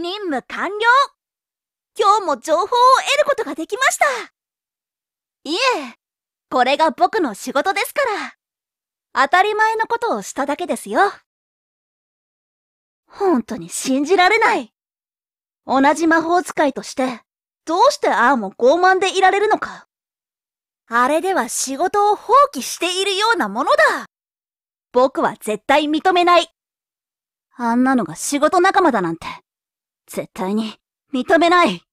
任務完了。今日も情報を得ることができました。いえ、これが僕の仕事ですから。当たり前のことをしただけですよ。本当に信じられない。同じ魔法使いとして、どうしてああも傲慢でいられるのか。あれでは仕事を放棄しているようなものだ。僕は絶対認めない。あんなのが仕事仲間だなんて、絶対に認めない。